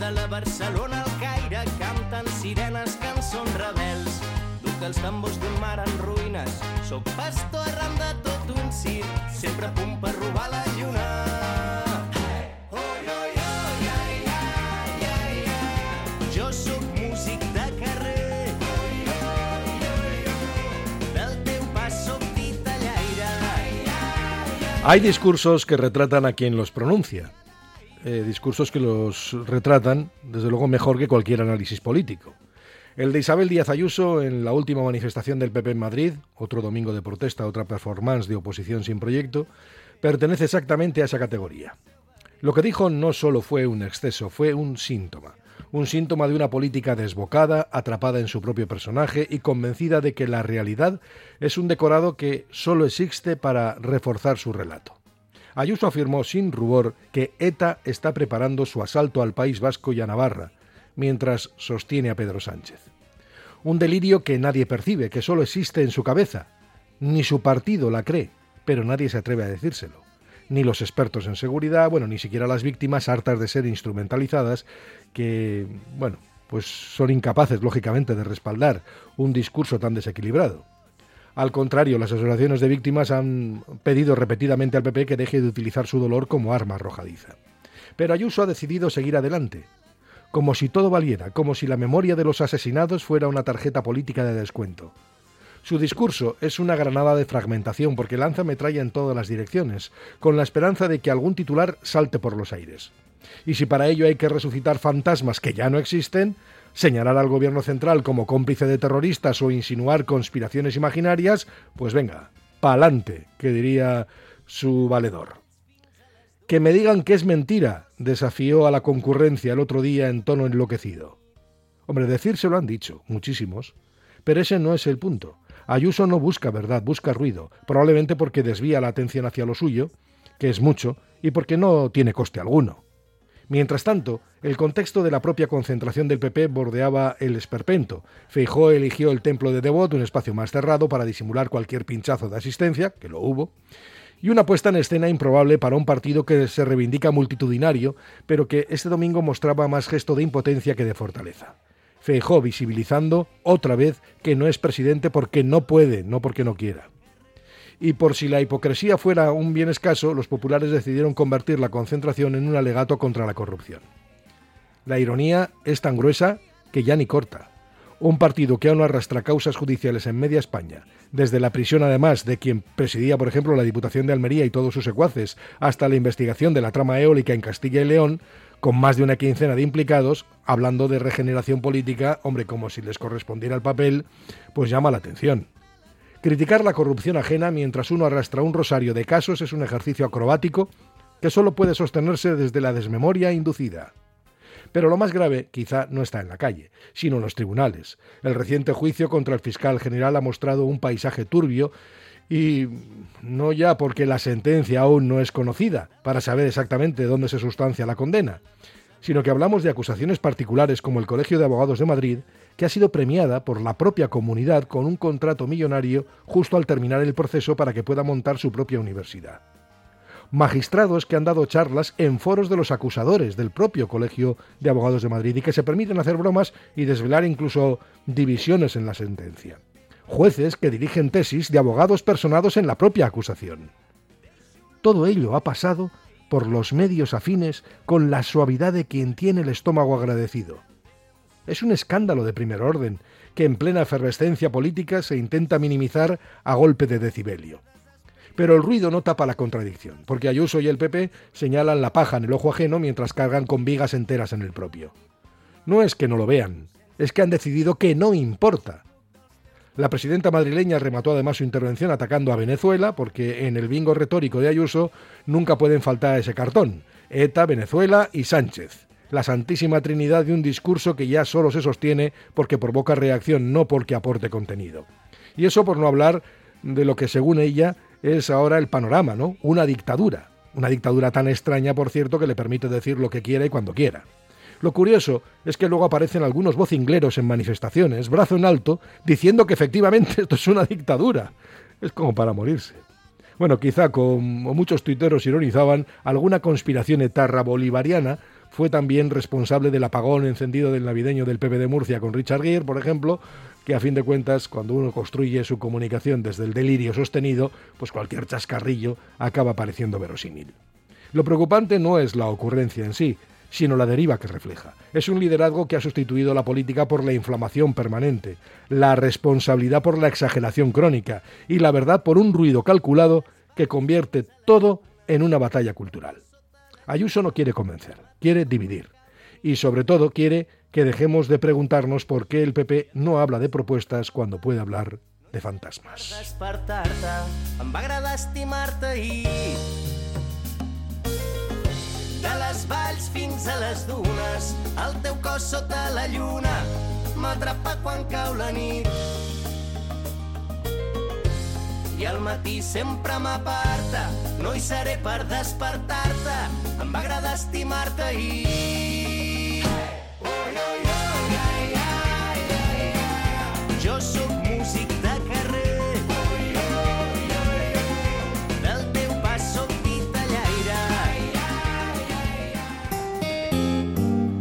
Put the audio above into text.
de la Barcelona al Caire canten sirenes, cançons rebels. Duc els tambors d'un mar en ruïnes, soc pastor arran de tot un circ, sempre a punt per robar la lluna. Jo sóc músic de carrer, del teu pas sóc titellaire. Hay discursos que retratan a quien los pronuncia. Discursos que los retratan, desde luego, mejor que cualquier análisis político. El de Isabel Díaz Ayuso en la última manifestación del PP en Madrid, otro domingo de protesta, otra performance de oposición sin proyecto, pertenece exactamente a esa categoría. Lo que dijo no solo fue un exceso, fue un síntoma de una política desbocada, atrapada en su propio personaje y convencida de que la realidad es un decorado que solo existe para reforzar su relato. Ayuso afirmó sin rubor que ETA está preparando su asalto al País Vasco y a Navarra, mientras sostiene a Pedro Sánchez. Un delirio que nadie percibe, que solo existe en su cabeza. Ni su partido la cree, pero nadie se atreve a decírselo. Ni los expertos en seguridad, ni siquiera las víctimas hartas de ser instrumentalizadas, que, pues son incapaces, lógicamente, de respaldar un discurso tan desequilibrado. Al contrario, las asociaciones de víctimas han pedido repetidamente al PP que deje de utilizar su dolor como arma arrojadiza. Pero Ayuso ha decidido seguir adelante, como si todo valiera, como si la memoria de los asesinados fuera una tarjeta política de descuento. Su discurso es una granada de fragmentación porque lanza metralla en todas las direcciones, con la esperanza de que algún titular salte por los aires. Y si para ello hay que resucitar fantasmas que ya no existen, señalar al gobierno central como cómplice de terroristas o insinuar conspiraciones imaginarias, pues venga, pa'lante, que diría su valedor. Que me digan que es mentira, desafió a la concurrencia el otro día en tono enloquecido. Hombre, decírselo han dicho, muchísimos, pero ese no es el punto. Ayuso no busca verdad, busca ruido, probablemente porque desvía la atención hacia lo suyo, que es mucho, y porque no tiene coste alguno. Mientras tanto, el contexto de la propia concentración del PP bordeaba el esperpento. Feijóo eligió el templo de Devot, un espacio más cerrado para disimular cualquier pinchazo de asistencia, que lo hubo, y una puesta en escena improbable para un partido que se reivindica multitudinario, pero que este domingo mostraba más gesto de impotencia que de fortaleza. Feijóo visibilizando, otra vez, que no es presidente porque no puede, no porque no quiera. Y por si la hipocresía fuera un bien escaso, los populares decidieron convertir la concentración en un alegato contra la corrupción. La ironía es tan gruesa que ya ni corta. Un partido que aún arrastra causas judiciales en media España, desde la prisión además de quien presidía, por ejemplo, la Diputación de Almería y todos sus secuaces, hasta la investigación de la trama eólica en Castilla y León, con más de una quincena de implicados, hablando de regeneración política, hombre, como si les correspondiera el papel, pues llama la atención. Criticar la corrupción ajena mientras uno arrastra un rosario de casos es un ejercicio acrobático que solo puede sostenerse desde la desmemoria inducida. Pero lo más grave quizá no está en la calle, sino en los tribunales. El reciente juicio contra el fiscal general ha mostrado un paisaje turbio y no ya porque la sentencia aún no es conocida para saber exactamente dónde se sustancia la condena, sino que hablamos de acusaciones particulares como el Colegio de Abogados de Madrid, que ha sido premiada por la propia comunidad con un contrato millonario justo al terminar el proceso para que pueda montar su propia universidad. Magistrados que han dado charlas en foros de los acusadores del propio Colegio de Abogados de Madrid y que se permiten hacer bromas y desvelar incluso divisiones en la sentencia. Jueces que dirigen tesis de abogados personados en la propia acusación. Todo ello ha pasado por los medios afines con la suavidad de quien tiene el estómago agradecido. Es un escándalo de primer orden que en plena efervescencia política se intenta minimizar a golpe de decibelio. Pero el ruido no tapa la contradicción, porque Ayuso y el PP señalan la paja en el ojo ajeno mientras cargan con vigas enteras en el propio. No es que no lo vean, es que han decidido que no importa. La presidenta madrileña remató además su intervención atacando a Venezuela, porque en el bingo retórico de Ayuso nunca pueden faltar ese cartón: ETA, Venezuela y Sánchez. La santísima trinidad de un discurso que ya solo se sostiene porque provoca reacción, no porque aporte contenido. Y eso por no hablar de lo que según ella es ahora el panorama, ¿no? Una dictadura tan extraña, por cierto, que le permite decir lo que quiera y cuando quiera. Lo curioso es que luego aparecen algunos vocingleros en manifestaciones, brazo en alto, diciendo que efectivamente esto es una dictadura. Es como para morirse. Bueno, quizá, como muchos tuiteros ironizaban, alguna conspiración etarra bolivariana fue también responsable del apagón encendido del navideño del PP de Murcia con Richard Gere, por ejemplo, que a fin de cuentas, cuando uno construye su comunicación desde el delirio sostenido, pues cualquier chascarrillo acaba pareciendo verosímil. Lo preocupante no es la ocurrencia en sí, sino la deriva que refleja. Es un liderazgo que ha sustituido la política por la inflamación permanente, la responsabilidad por la exageración crónica y la verdad por un ruido calculado que convierte todo en una batalla cultural. Ayuso no quiere convencer, quiere dividir. Y sobre todo quiere que dejemos de preguntarnos por qué el PP no habla de propuestas cuando puede hablar de fantasmas. Despertar-te, em va agradar estimar-te ahir. De les valls fins a les dunes, el teu cos sota la lluna m'atrapa quan cau la nit. I al matí sempre m'aparta, no hi seré per despertar-te, em va agradar estimar-te ahir. Oi, oi, oi.